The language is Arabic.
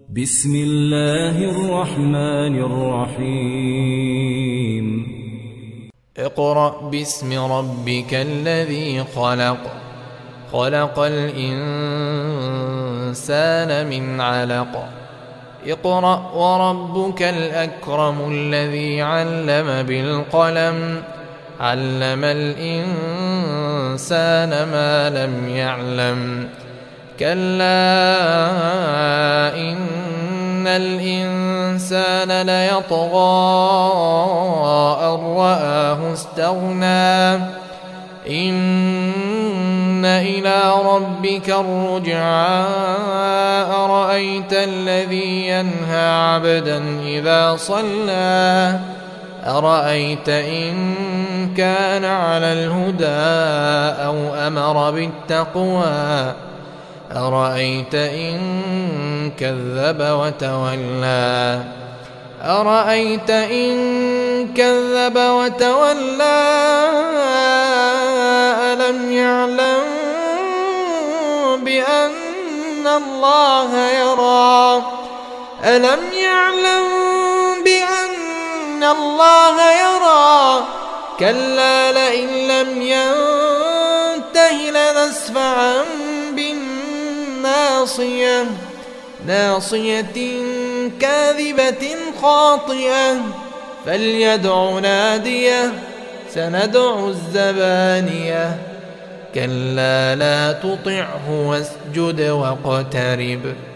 بسم الله الرحمن الرحيم اقرأ باسم ربك الذي خلق خلق الإنسان من علق اقرأ وربك الأكرم الذي علم بالقلم علم الإنسان ما لم يعلم كلا إن الإنسان ليطغى أن رآه استغنى إن إلى ربك الرجعى أرأيت الذي ينهى عبدا إذا صلى أرأيت إن كان على الهدى أو أمر بالتقوى أرأيت إن كذب وتولى أرأيت إن كذب وتولى ألم يعلم بأن الله يرى ألم يعلم بأن الله يرى كلا لئن لم ينته لنسفعا بالناصية ناصية كاذبة خاطئة فليدع ناديه سندع الزبانية كلا لا تطعه واسجد واقترب